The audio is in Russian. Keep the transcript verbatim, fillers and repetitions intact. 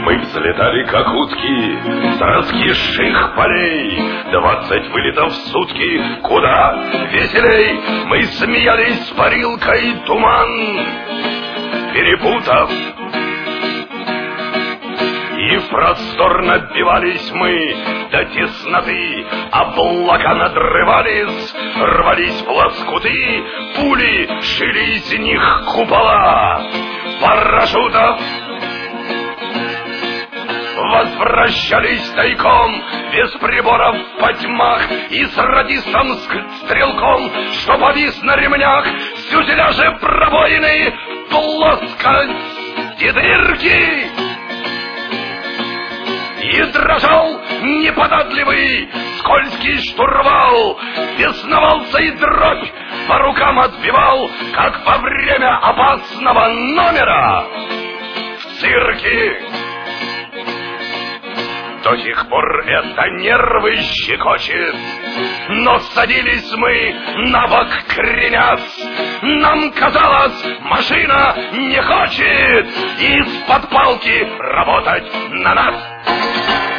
Мы взлетали, как утки, с раскисших полей. Двадцать вылетов в сутки, куда веселей. Мы смеялись с парилкой туман, перепутав, и просторно бивались мы до тесноты. Облака надрывались, рвались в лоскуты, пули шили из них купола парашютов. Возвращались тайком, без приборов по тьмах, и с радистом-стрелком, что повис на ремнях, с фюзеляжа пробоины, плоскости дырки. И дрожал неподатливый скользкий штурвал, бесновался и дробь по рукам отбивал, как во время опасного номера в цирке. До сих пор это нервы щекочет, но садились мы на бок кренясь. Нам казалось, машина не хочет из-под палки работать на нас.